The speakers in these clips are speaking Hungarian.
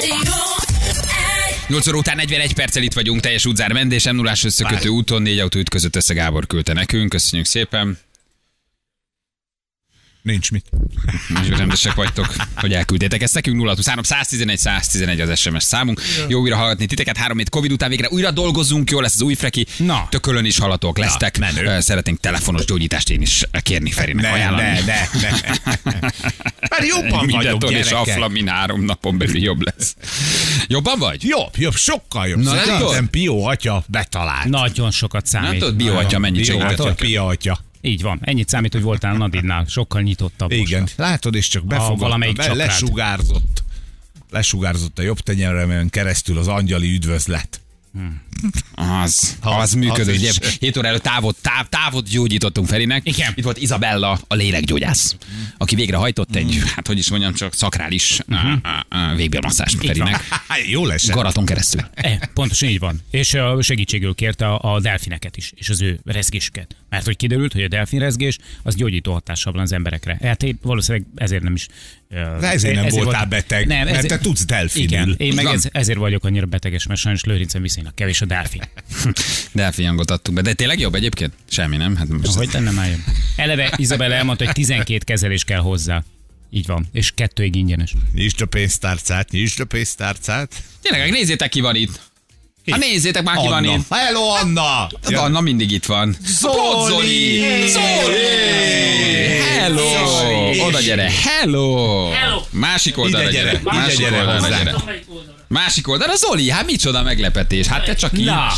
8 óra után 41 perccel itt vagyunk, teljes útzár Mendés, M0-ás összekötő úton, 4 autó ütközött össze, Gábor küldte nekünk, köszönjük szépen. Nincs mit. Rendesek vagytok, hogy elküldtétek ezt nekünk. 023 111 111 az SMS számunk. Jó újra hallgatni titeket. 3 hét Covid után végre újra dolgozunk. Jó lesz az új freki. Na. Tökölön is hallhatók lesztek. Szeretnénk telefonos gyógyítást én is kérni Ferinek ajánlani. Ne. Már jobban vagyok, és gyerekek. Aflamin 3 napon belül jobb lesz. Jobban vagy? Jobb, sokkal jobb. Na, Szerintem Pio atya betalált. Nagyon sokat számít. Nem tudod, Bioatya mennyit segített. Pio atya. Így van. Ennyit számít, hogy voltál Nadidnál. Sokkal nyitottabb. Igen, most. látod, és csak valamelyik befogadta, csakrát. lesugárzott a jobb tenyeremen keresztül az angyali üdvözlet. Az működő. is. Ugye, 7 óra előtt távot gyógyítottunk Ferinek. Igen. Itt volt Izabella, a lélekgyógyász, aki végre-hajtott egy, hát hogy is mondjam, csak szakrális végbélmasszást Ferinek. Jó lesz. Garaton keresztül. Pontosan így van. És segítségül kérte a delfineket is, és az ő rezgésüket. Mert hogy kiderült, hogy a delfin rezgés az gyógyító hatással van az emberekre. Hát én valószínűleg ezért nem is... De ezért nem voltál beteg, mert te tudsz delfinül. Igen, én meg ezért vagyok annyira beteges, mert sajnos Lőrincen viszonylag kevés a delfin. Delfin hangot adtunk be. De tényleg jobb egyébként? Semmi, nem? Hát most Hogy nem álljon. Eleve Izabella elmondta, hogy 12 kezelés kell hozzá. Így van. És 2 ingyenes. Nyisd a pénztárcát. Tényleg, nézzétek, ki van itt. Hát nézzétek már, ki van itt. Hello, Anna! Anna mindig itt van. Zoli! Hello! Oda gyere! Hello! Másik oldalra Ide gyere! gyere hozzá. Másik oldalra, Zoli, hát micsoda meglepetés. Hát te csak így. Na!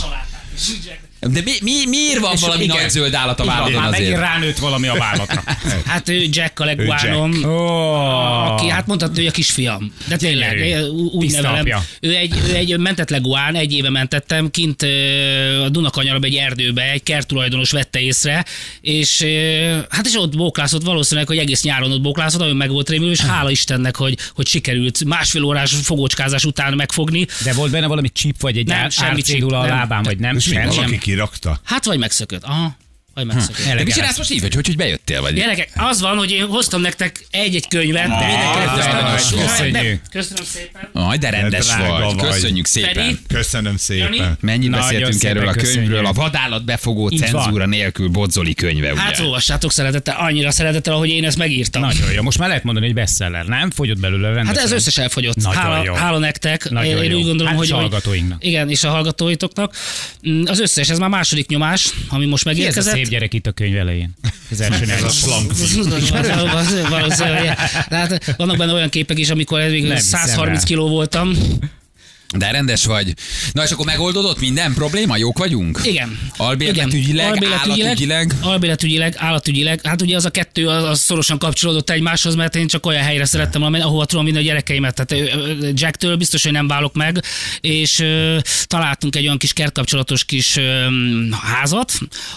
De miért van valami igen. nagy zöld állat a vállaton Már megint azért? ránőtt valami a vállatra. Hát ő Jack a leguánom, aki hát mondhatni, hogy a kisfiam. De tényleg, úgy Tiszta nevelem. apja. Ő egy mentett leguán, 1 éve mentettem, kint a Dunakanyarba egy erdőbe, egy kerttulajdonos vette észre, és hát és ott bóklászott, valószínűleg, hogy egész nyáron ott bóklászott, nagyon meg volt rémülő, és hála Istennek, hogy sikerült 1,5 órás fogócskázás után megfogni. De volt benne valami csíp, vagy egy Nem, semmi csíp, árcédula a nem. lábán, vagy nem? És mi, Semmi. valaki kirakta? Hát vagy megszökött. Aha. Vagy megszökött. De mit csinálsz most így, hogy bejöttél vagy? Gyerekek, az van, hogy én hoztam nektek egy könyvet. köszönjük. Köszönöm szépen. Aj, de rendes drága vagy. vagy. Köszönjük szépen. Feri? Köszönöm szépen. Mennyit Nagyon beszéltünk szépen erről a könyvről, köszönjük. a vadállat befogó Így van. cenzúra nélkül Bodzoli könyve, ugye? Hát olvassátok szeretettel, annyira szeretettel, ahogy én ezt megírtam. Nagyon jó. Most már lehet mondani, hogy bestseller. Nem? Fogyott belőle rendesen. Hát ez összes elfogyott. Nagyon jó. Hála nektek. Nagyon Én jó. úgy gondolom, Hát hogy... és a hallgatóinknak. Igen, és a hallgatóitoknak. Az összes, ez már második nyomás, ami most Ki ez a megérkezett. szép gyerek itt a könyv elején? Az első Ez a slank. Valószínűleg. Hát vannak benne olyan képek is, amikor Nem hiszem 130 el. kiló voltam. De rendes vagy. Na és akkor megoldódott minden probléma? Jók vagyunk? Igen. Albéletügyileg, Albéletügyileg, állatügyileg. Hát ugye az a kettő az szorosan kapcsolódott egymáshoz, mert én csak olyan helyre szerettem volna menni, ahova tudom vinni a gyerekeimet. Tehát Jacktől biztos, hogy nem válok meg, és találtunk egy olyan kis kertkapcsolatos kis házat,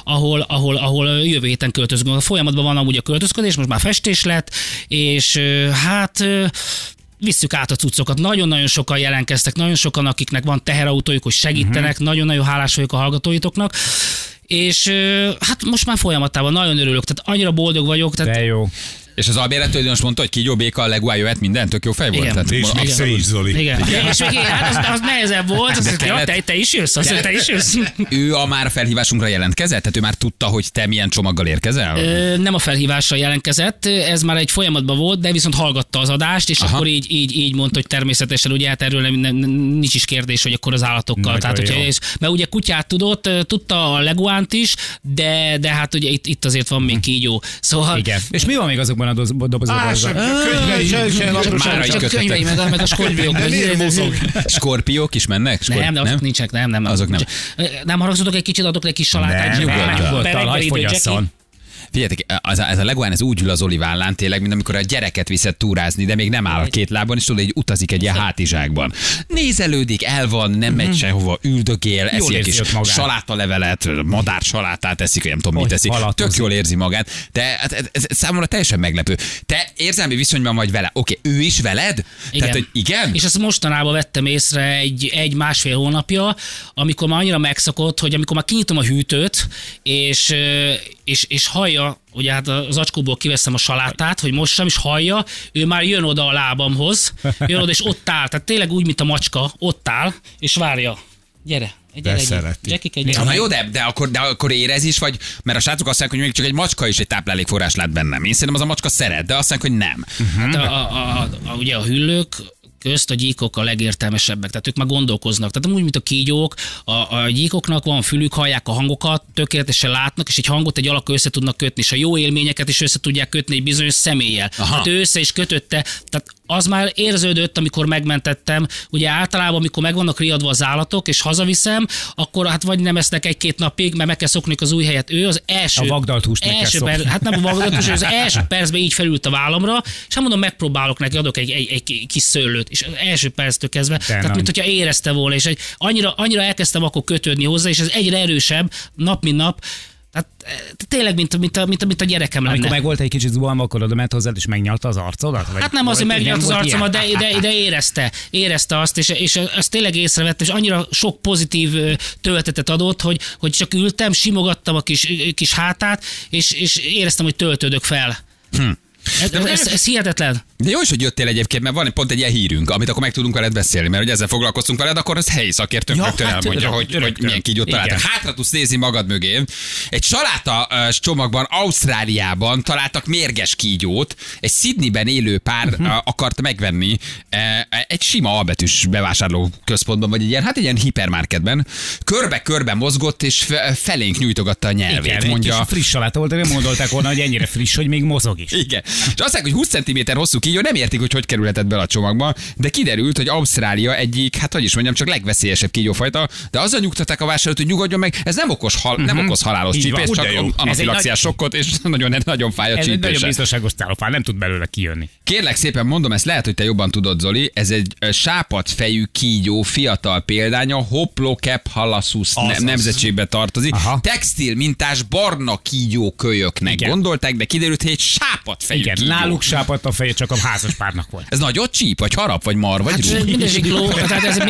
ahol jövő héten költözünk. A folyamatban van amúgy a költözködés, most már festés lett, és hát visszük át a cuccokat. Nagyon-nagyon sokan jelentkeztek, nagyon sokan, akiknek van teherautójuk, hogy segítenek, nagyon-nagyon hálás vagyok a hallgatóitoknak. És hát most már folyamatában nagyon örülök, tehát annyira boldog vagyok. Tehát De jó. És az albéletődős mondta, hogy kígyó, béka, a leguá jöhet, minden, tök jó fej volt. Igen. Tehát, És még te is, Zoli. igen. És még hát az nehezebb volt, azt mondta, kellett- ja, te is jössz, azt mondta, te is jössz. ő a már felhívásunkra jelentkezett? Tehát ő már tudta, hogy te milyen csomaggal érkezel? Nem a felhívásra jelentkezett, ez már egy folyamatban volt, de viszont hallgatta az adást, és Aha. akkor így mondta, hogy természetesen, ugye hát erről nincs is kérdés, hogy akkor az állatokkal. Nagyon Tehát, hogyha jó. mert ugye kutyát tudta a leguánt is, de hát ugye itt azért van még kígyó. Szóval Igen. És mi van még azokban a dobozokban? Mára így csak kötöttek. könyvei, meg a skorpiók. De miért mozog? Skorpiók is mennek? Nem, de azok nincsenek, nem. Azok nem. Nem haragszotok egy kicsit, adok egy kis salátát. Nyugodtan, hagyj fogyasszon. Figyeljetek, ez a leguán ez úgy ül az Oli vállán tényleg, mint amikor a gyereket viszed túrázni, de még nem áll a két lábon, és tudod, hogy utazik egy ilyen hátizsákban. Nézelődik, el van, nem megy sehova, üldögél, eszi egy érzi kis ott magát. salátalevelet, madár salátát eszik, vagy nem tudom, mit Hogy eszik. halatozik. Tök jól érzi magát, de ez számomra teljesen meglepő. Te érzelmi viszonyban vagy vele. Oké, ő is veled? Tehát, hogy igen? És ezt mostanában vettem észre egy 1,5 hónapja, amikor már annyira megszokott, hogy amikor már kinyitom a hűtőt, és hallja hallja, ugye hát az acskóból kiveszem a salátát, hogy mossam, és hallja, ő már jön oda a lábamhoz, jön oda, és ott áll, tehát tényleg úgy, mint a macska, ott áll, és várja. Gyere. Na jó, de akkor érez is, vagy mert a srácok azt mondják, hogy még csak egy macska is egy táplálékforrás lát bennem. Én szerintem az a macska szeret, de azt mondják, hogy nem. Hát ugye a hüllők közt a gyíkok a legértelmesebbek, tehát ők már gondolkoznak. Tehát úgy, mint a kígyók, a gyíkoknak van fülük, hallják a hangokat, tökéletesen látnak, és egy hangot egy alak össze tudnak kötni, és a jó élményeket is össze tudják kötni egy bizonyos személlyel. Hát ő össze is kötötte, tehát az már érződött, amikor megmentettem. Ugye általában, amikor meg vannak riadva az állatok, és hazaviszem, akkor hát vagy nem esznek egy-két napig, mert meg kell szokni az új helyet. Ő az első... A vagdalt húst meg kell szokni. Hát nem a vagdalt húst, az első percben így felült a vállamra, és hát mondom, megpróbálok neki, adok egy kis szőlőt, és az első perctől kezdve, tehát mint hogyha érezte volna, és annyira elkezdtem akkor kötődni hozzá, és ez egyre erősebb, nap mint nap. Tehát tényleg, mint a gyerekem lenne. Amikor meg volt egy kicsit zuhanva, akkor oda ment hozzád, és megnyalta az arcodat? Hát nem az, hogy megnyalt az arcomat, de érezte azt, és azt tényleg észrevettem, és annyira sok pozitív töltetet adott, hogy csak ültem, simogattam a kis hátát, és éreztem, hogy töltődök fel. Ez hihetetlen. De jó is, hogy jöttél egyébként, mert van pont egy ilyen hírünk, amit akkor meg tudunk veled beszélni, mert hogy ezzel foglalkoztunk veled, akkor az helyi szakértőnk rögtön elmondja, hogy milyen kígyót találtak. Hátra tudsz nézni magad mögé. Egy saláta csomagban Ausztráliában találtak mérges kígyót, egy Sydneyben élő pár akart megvenni egy sima albetűs bevásárló központban, vagy egy ilyen hipermarketben. Körbe-körbe mozgott, és felénk nyújtogatta a nyelvét. Igen, mondja. Egy friss saláta volt, de nem gondolták volna, hogy ennyire friss, hogy még mozog is. Igen. És azt mondják, hogy 20 cm hosszú kígyó, nem értik, hogy kerülhetett bele a csomagba, de kiderült, hogy Ausztrália egyik, hát hogy is mondjam, csak legveszélyesebb kígyófajta, de azzal nyugtatták a vásárlót, hogy nyugodjon meg, ez nem okoz halálos csípést, csak anafilaxiás sokkot, és nagyon fáj a csípése. Ez egy nagyon biztonságos celofán, nem tud belőle kijönni. Kérlek szépen, mondom, ezt lehet, hogy te jobban tudod, Zoli, ez egy sápadfejű kígyó, fiatal példánya, Hoplocephalus nemzetségbe tartozik. Textil mintás barna kígyókölyöknek gondolták, de kiderült, hogy egy sápadfejű kígyó. Náluk sápadt a feje, csak a házas párnak volt. Ez nagyot csíp, vagy harap, vagy mar, vagy rúg? Minden sikló, tehát ez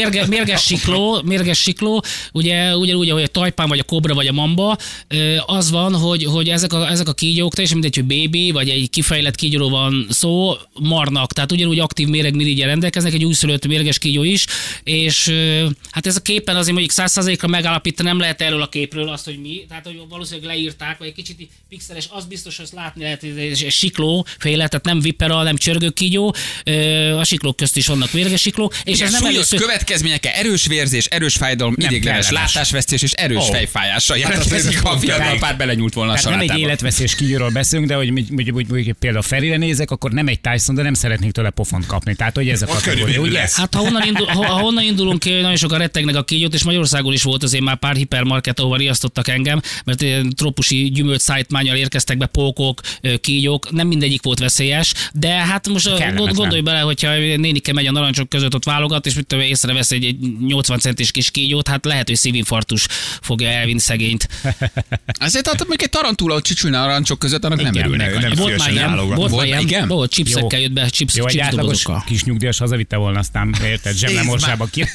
mérges sikló, ugye ugyanúgy, ahogy a tajpán, vagy a kobra, vagy a mamba, az van, hogy ezek a kígyók, teljesen mindegy, hogy bébi, vagy egy kifejlett kígyóról van szó, marnak, tehát ugyanúgy aktív méregmirigyel rendelkeznek, egy újszülött mérges kígyó is, és hát ez a képen azért mondjuk 100%-ra megállapítani nem lehet erről a képről azt, hogy mi, tehát hogy valószínűleg leírták, vagy egy kicsit pixeles, az biztos, hogy azt látni lehet, hogy ez siklóféle, tehát nem vipera, nem csörgőkígyó, a siklók közt is vannak mérges siklók, és igen, ez nem először... következményekkel, erős vérzés, erős fájdalom, idéglenes látásvesztés és erős fejfájással jelentkezik, ha a fiatal pár belenyúlt volna a salátába. Nem egy életveszélyes kígyóról beszélünk, de hogy például Ferire nézek, akkor nem egy Tyson, de nem szeretnék tőle pofont kapni. Tehát, hogy ez a kategória, ugye? Hát ha onnan indulunk ki, nagyon sokan rettegnek a kígyót, és Magyarországon is volt azért már pár hipermarket, ahova riasztottak engem, mert trópusi gyümölcs szájtmánnyal érkeztek be pókok, kígyók, nem mindegyik volt veszélyes, de hát most gondolj bele, hogyha nénike megy a narancsok között, ott válogat, és mit tudom, észrevesz egy 80 centis kis kígyót, hát lehet, hogy szívinfarktus fogja elvinni szegényt. Azért hát mondjuk egy tarantula, hogy csücsülne a narancsok között, annak nem örülnek. Volt már ilyen, volt chipsekkel jött be, chips dobozokkal. Kis nyugdíjas hazavitte volna, aztán érted, zseblemorsába ki.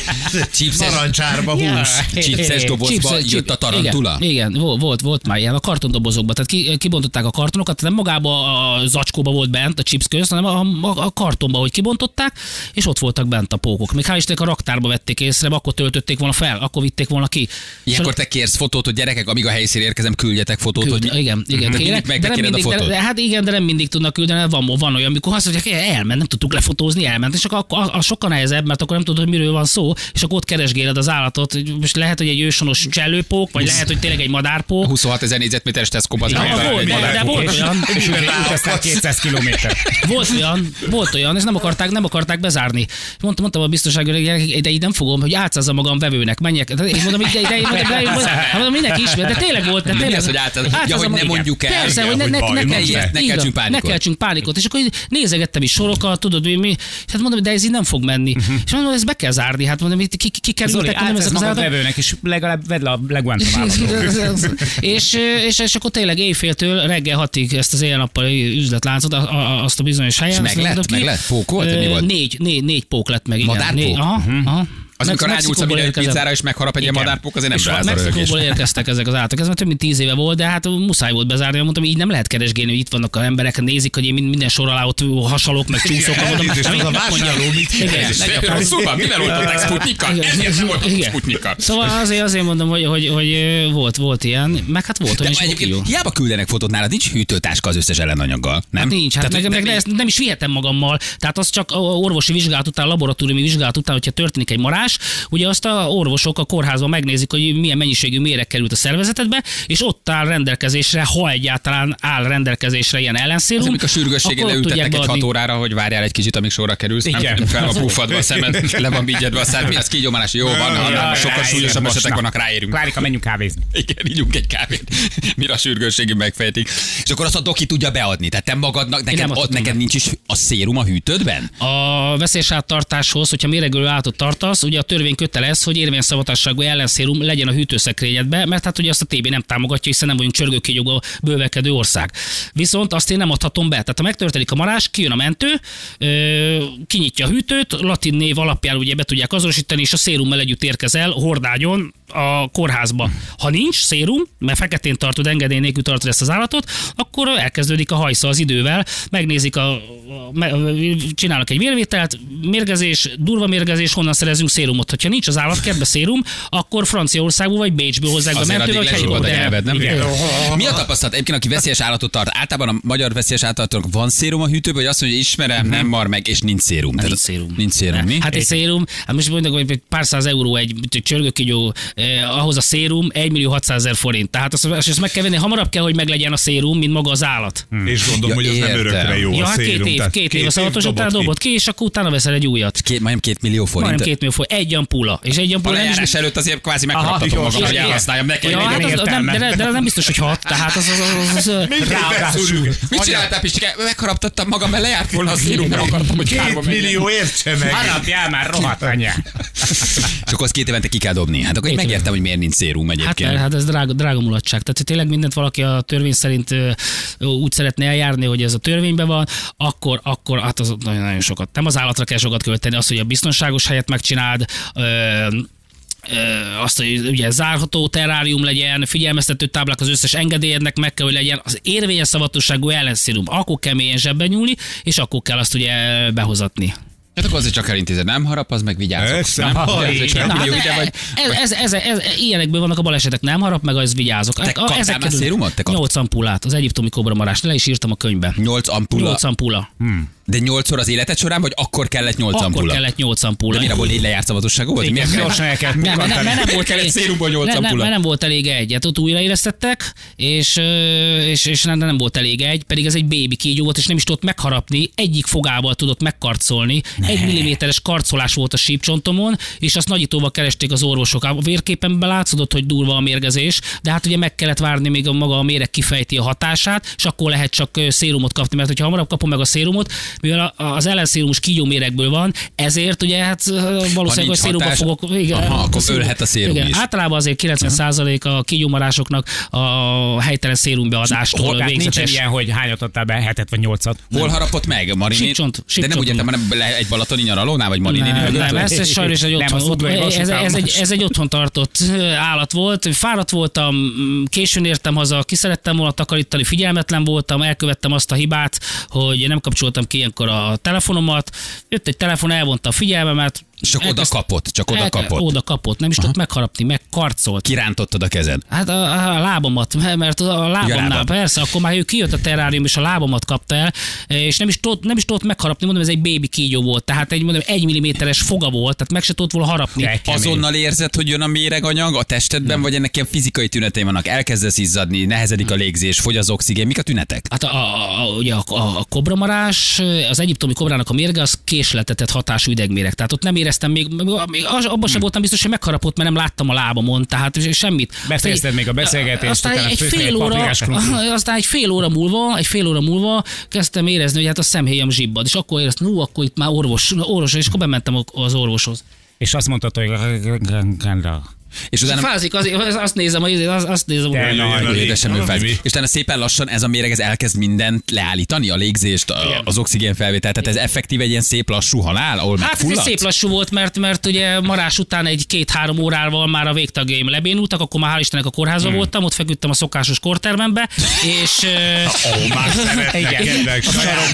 Narancsárba hús. Chipses dobozba jött a tarantula? Igen, volt már ilyen a kartondobozokba, tehát kibontották a kartonokat, tehát nem magába a zacskóba volt bent a chips közt, hanem a kartonba, hogy kibontották, és ott voltak bent a pókok. Még hál' Istennek a raktárba vették észre, akkor töltötték volna fel, akkor vitték volna ki. Ilyenkor te kérsz fotót, hogy gyerekek, amíg a helyszínre érkezem, küldjetek fotót. Hogy... Igen, kérek, de nem mindig tudnak küldeni, van olyan, amikor azt mondják, elment, nem tudtuk lefotózni, elment, és akkor sokkal nehezebb, mert akkor nem tudod, hogy miről van szó, és akkor ott keresgéled az állatot. Most lehet, hogy egy ősonos csellőpók, vagy lehet, hogy tényleg egy madárpók. 26 000 négyzetméteres Tesco-ban. De volt olyan. 200 kilométer. Volt olyan, és nem akarták bezárni. Mondtam a biztonságra, de így nem fogom, hogy átszázza magam vevőnek, menjek. Én mondom, mondom, mindenki ismer, de tényleg volt. De mi az, hogy átszázza, hogy ne mondjuk el. Persze, hogy ne keltsünk pánikot. És akkor nézegettem is sorokat, tudod, mi. És hát mondom, de ez így nem fog menni. És mondom, ezt be kell zárni. Hát mondom, ki kerültek. Átszázza magam vevőnek, és legalább vedd le a leguántomállatról. És akkor tényleg éjféltől reggel 6-ig ezt az éjjel-nappali üzletláncot, azt a bizonyos helyen. Meg lett? Pók volt? Mi volt? Négy pók lett meg. Madárpók? Aha. Az, amikor rányúlsz a mindenki pizzára, és megharap egy ilyen madárpók, azért nem ráz a röhögés. Mexikóból érkeztek ezek az állatok. Ez már több mint 10 éve volt, de hát muszáj volt bezárni. Mondtam, így nem lehet keresgélni, hogy itt vannak az emberek, nézik, hogy én minden sor alá ott hasalok, meg csúszok. Elnézést, az a vásárló mit Rosszul van, mivel oltották Sputnikkal? Ezért nem oltottak Sputnikkal. Szóval azért mondom, hogy volt ilyen, meg hát volt olyan is jó. Hiába küldenek fotót nálad, nincs hűtőtáska az összes ellenanyaggal, nem? Hát nincs, hát meg nem is vihetem magammal. Tehát az csak orvosi vizsgálat után, laboratóriumi vizsgálat után, hogyha történik egy marás, ugye azt a orvosok a kórházban megnézik, hogy milyen mennyiségű méreg került a szervezetedbe, és ott áll rendelkezésre, ha egyáltalán áll rendelkezésre ilyen ellenszérum. Amikor a sürgősségén leültetnek egy 6 órára, hogy várjál egy kicsit, amíg sorra kerülsz, nem fel van pufadva a szemed, le van vigyedve a szám, mi az kígyómálás, jó van, sokkal súlyosabb esetek vannak, ráérünk. Klárika, menjünk kávézni. Igen, ígyunk egy kávét, mire a sürgősségi megfejtik. És akkor azt a doki tudja beadni. Tehát te magadnak, neked nincs is a szérum a hűtődben? A veszélyes áttartáshoz, hogyha méregölő állatot tartasz, ugye a törvény kötelez, hogy érvényszabadságú ellenszérum legyen a hűtőszekrényedbe, mert hát ugye azt a TB nem támogatja, hiszen nem vagyunk csörgőkígyóba bővelkedő ország. Viszont azt én nem adhatom be. Tehát ha megtörténik a marás, kijön a mentő, kinyitja a hűtőt, latin név alapján ugye be tudják azonosítani, és a szérummal együtt érkezel hordágyon a kórházba. Ha nincs szérum, mert feketén tartod, engedély nélkül tartod ezt az állatot, akkor elkezdődik a hajsza az idővel, megnézik, csinálnak egy vérvételt, mérgezés, durva mérgezés, honnan szerezünk szérumot. Ha nincs az állatkertbe szérum, akkor Franciaországból vagy Bécsből hozzák be mentővel, vagy helyibb a nyelved, nem? Mi a tapasztalat? Egyébként, aki veszélyes állatot tart, általában a magyar veszélyes állatoknak van szérum a hűtőben, vagy azt mondja, hogy ismerem, nem mar meg, és nincs szérum. Nincs szérum. Nincs szérum, mi? Hát egy szérum, hát most mondjuk, hogy pár száz euró egy csörgőkígyó, ahhoz a szérum 1.600.000 forint. Tehát azt meg kell venni, hamarabb kell, hogy meglegyen a szérum, mint maga az állat. És gondolom, hogy ez nem örökre jó a szérum. Két év a szavatos, utána dobod ki, és akkor utána veszel egy újat. Majdnem 2 millió forint. Majdnem 2 millió forint. Egy ampula. És egy ampula. A lejárás előtt azért kvázi megharaptatom magam, hogy elhasználjam nekem. De nem biztos, hogy hat. Tehát az mit csináltál, Pistike? Megharaptattam magam, mert lejárt volna a szérum, nem akartam, hogy 2 millió értse meg. Harapjál már, rohadt anyját. És akkor azt 2 évente ki kell dobni. Hát akkor én megértem, hogy miért nincs szérum egyébként. Hát ez drága mulatság. Tehát tényleg mindent valaki a törvény szerint úgy szeretne eljárni, hogy ez a törvényben van, akkor hát az nagyon sokat. Nem az állatra kell sokat költeni, az, hogy a biztonságos helyet megcsináld, azt, hogy ugye zárható terrárium legyen, figyelmeztető táblák az összes engedélyednek meg kell, hogy legyen, az érvényes szavatosságú ellenszérum, akkor kell mélyen zsebben nyúlni, és akkor kell azt ugye behozatni. Hát akkor azért csak elintézed, nem harap, az meg vigyázok. Ilyenekből vannak a balesetek, nem harap, meg az vigyázok. Te kaptál már szérumot? 8 ampulát, az egyiptomi kobramarás, le is írtam a könyvbe. 8 ampula? 8 ampula. De 8-szor az életed során, vagy akkor kellett 8 ampula? Akkor kellett 8 ampula. De mire volt, így lejárt szavatosságú volt? Miért nem volt elég egy. Hát ott újraélesztettek, és nem volt elég egy, pedig ez egy baby kígyó volt, és nem is tudott megharapni, egyik fogával tudott megkarcolni. 1 milliméteres karcolás volt a sípcsontomon, és azt nagyítóval keresték az orvosok. A vérképen látszódott, hogy durva a mérgezés, de hát ugye meg kellett várni, még maga a méreg kifejti a hatását, és akkor lehet csak szérumot kapni, mert hogyha hamarabb kapom meg a szérumot, mivel az ellenszérumos kígyóméregből van, ezért ugye hát valószínűleg a szérumba fogok. Igen, akkor ölhet a szérum is. Általában azért 90% a kígyómarásoknak a helytelen szérumbeadástól végzetes. Nincs ilyen, hogy hányat adtál be, 7-et vagy 8-at. Hol harapott meg, Marini? De nem úgy értem, hanem egy balatoni nyaralónál, vagy Marini? Nem, ez sajnos ez egy otthon tartott állat volt. Fáradt voltam, későn értem haza, ki szerettem volna takarítani, figyelmetlen voltam, elkövettem azt a hibát, hogy nem kapcsoltam ki ilyenkor a telefonomat. Jött egy telefon, elvonta a figyelmemet. És csak oda kapott. Oda kapott, nem is tudott megharapni, megkarcolt. Kirántottad a kezed? Hát a lábamat, mert a lábamnál persze, akkor már ő kijött a terrárium, és a lábamat kapta el, és nem is tudott megharapni, mondom, ez egy baby kígyó volt, tehát egy 1 milliméteres foga volt, tehát meg se tudott volna harapni. Azonnal érzed, hogy jön a méreganyag a testedben, vagy ennek ilyen fizikai tünetei vannak? Elkezdesz izzadni, nehezedik a légzés, fogy az oxigén, mik a tünetek? Hát ugye a kobramarás, az egyiptomi kobrának a mérge az késletetett hatású idegméreg, tehát ott nem éreztem még abban sem voltam biztos, hogy megharapott, mert nem láttam a lábamon, tehát semmit. Befejezted még a beszélgetést, aztán egy fél óra múlva kezdtem érezni, hogy hát a szemhéjam zsibbad, és akkor éreztem, akkor itt már orvos, és akkor bementem az orvoshoz. És azt mondtad, hogy És utána Fázik, azt nézem, azt nézem. De nagy. édesem fázik. És utána szépen lassan ez a méreg, ez elkezd mindent leállítani, a légzést, az oxigén felvételt. Tehát ez effektív egy ilyen szép lassú halál, ahol Hát ez egy megfulladsz? szép lassú volt, mert ugye marás után egy 2-3 órával már a végtagjaim lebénultak, akkor már hál' Istennek a kórházban voltam, ott feküdtem a szokásos kortermembe, és Már szeretnek ennek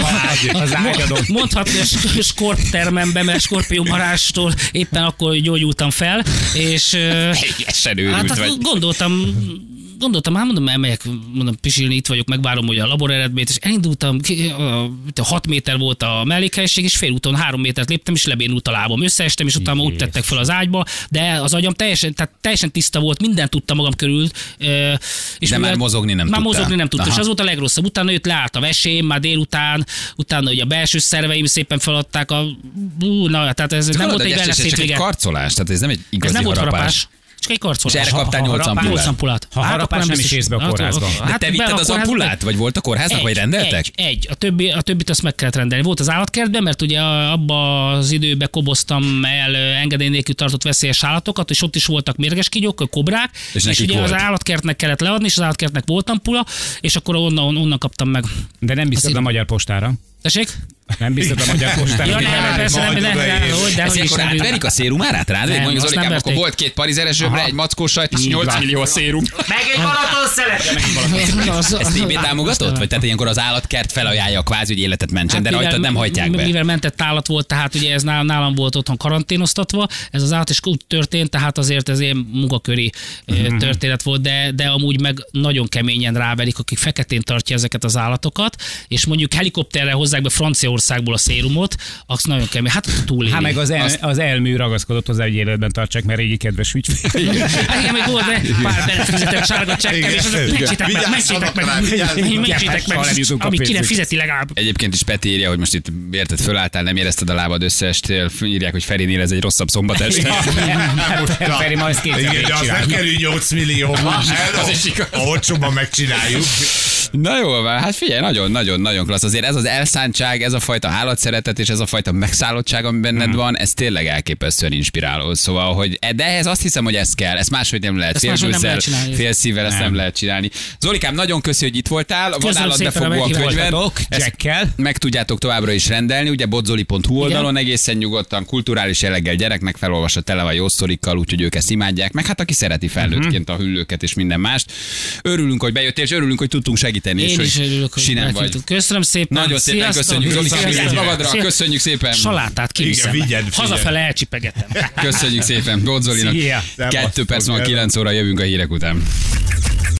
Az ágyadon. mondhatni a skortermembe, mert skorpiómarástól éppen akkor gyógyultam fel, és Teljesen őrült hát vagy. gondoltam, hát mondom, elmegyek, mondom, pisilni, itt vagyok, megvárom hogy a labor eredményt, és elindultam, 6 méter volt a mellékhelyiség, és félúton 3 métert léptem, és lebénult a lábam. Összeestem, és utána úgy tettek fel az ágyba, de az agyam teljesen tiszta volt, mindent tudtam magam körül. És De már mozogni nem már tudtál. mozogni nem tudtam, Aha. és az volt a legrosszabb. Utána jött leállt a vesém, már délután, utána ugye a belső szerveim szépen feladták tehát ez nem volt egy ez wellness csak egy hétvége. karcolás, tehát ez nem egy Ez igazi nem volt harapás. harapás. Csak egy karcolás. És erre kaptál 8 ampulát. Ha harapás, nem is ész be a kórházba. De te vitted az ampullát? Vagy volt a kórháznak, vagy rendeltek? Egy. A többit azt meg kellett rendelni. Volt az állatkertben, mert ugye abba az időben koboztam el engedély nélkül tartott veszélyes állatokat, és ott is voltak mérges kígyók, kobrák, És és nekik ugye volt. az állatkertnek kellett leadni, és az állatkertnek volt ampulla, és akkor onnan kaptam meg. De nem biztos a Magyar Postára. Tessék? Nem biztos a Magyar Postára. Ja, nem, persze, nem, Ez hogy is ilyenkor nem. átverik a szérumárát rád? Nem, Mondjuk azt Zolikám, nem akkor verték. volt 2 parizeres zsöbre, egy mackós sajt, és 8 millió a szérum. Meg egy Balaton szelet! Ez TB támogatott? Vagy tehát ilyenkor az állatkert felajánlja kvázi, hogy életet mentsen, de rajtad nem hajtják be. Mivel mentett állat volt, tehát ugye ez nálam volt otthon karanténoztatva, ez az állat is úgy történt, tehát azért ez ilyen munkaköri történet volt, de amúgy meg nagyon keményen ráverik, akik feketén tartja ezeket az állatokat, és mondjuk helikopterrel hozzák be Franciaországból a szérumot, az nagyon kemény. Hát túléli. Hát meg az elmű ragaszkodott hozzá, hogy életben tartsák, mert régi kedves ügyfél. Hát igen, még volt, de pár belefizetett sárga csekkel, és azok mentsétek meg, amit ki nem fizeti legalább. Egyébként is Peti írja, hogy most itt érted, fölálltál, nem érezted a lábad, összeestél, írják, hogy Ferinél ez egy rosszabb szombat este. Feri, ma ezt Igen, de az nem kerül 8 millió. Az is igaz. Olcsóban megcsináljuk. Na jó, hát figyelj, nagyon klassz. Azért ez az elszántság, ez a fajta állatszeretet és ez a fajta megszállottság, ami benned van, ez tényleg elképesztően inspiráló. Szóval, hogy de ehhez azt hiszem, hogy ez kell. Ezt máshogy nem lehet. Ezt Fél máshogy nem gőzzel, lehet csinálni. fél szívvel ezt nem lehet csinálni. Zolikám, nagyon köszi, hogy itt voltál. Van Köszönöm szépen a állatbefogó a meghívást. könyved. Ezt Jackkel. meg tudjátok továbbra is rendelni, ugye bodzoli.hu oldalon egészen nyugodtan, kulturális jelleggel gyereknek felolvasva, tele van jó sztorikkal, úgyhogy ők ezt imádják, meg hát aki szereti felnőttként a hüllőket és minden mást. Örülünk, hogy bejöttél, és örülünk, hogy tudtunk segíteni. Én is örülök, hogy sinem vagy. meghívtuk. Köszönöm szépen. Nagyon szépen Sziasztok. köszönjük, Zolikám, Sziasztok. vigyázz magadra, Szia. köszönjük szépen. Salátát kiviszem. Igen, vigyed, figyelj. Hazafele elcsipegetem. Köszönjük szépen, Bodzolinak. Szia. 2 perc van 9 óra, jövünk a hírek után.